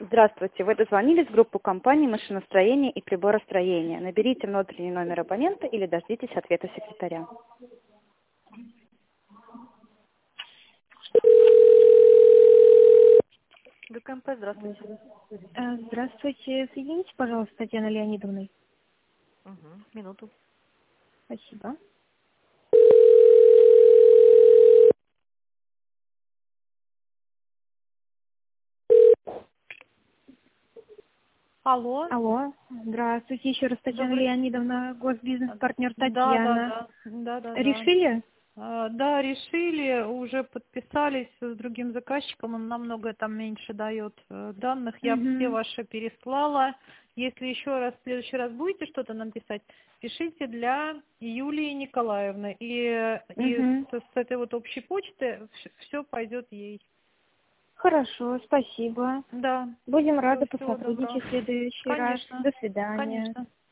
Здравствуйте, вы дозвонились в группу компании машиностроения и приборостроения. Наберите внутренний номер абонента или дождитесь ответа секретаря. ГКМП, здравствуйте. Здравствуйте. Соедините, пожалуйста, с Татьяной Леонидовной. Минуту. Спасибо. Алло. Алло. Здравствуйте. Еще раз Татьяна Добрый. Леонидовна, госбизнес-партнер Да, да, Татьяна. да. Да, да, да. Решили? Да, решили, уже подписались с другим заказчиком, он намного там меньше дает данных. Я все Угу. ваши переслала. Если еще раз, в следующий раз будете что-то нам писать, пишите для Юлии Николаевны. И Угу. с этой вот общей почты все пойдет ей. Хорошо, спасибо. Да. Будем Все, рады всего доброго. посотрудничать в следующий раз. Конечно, До свидания. конечно.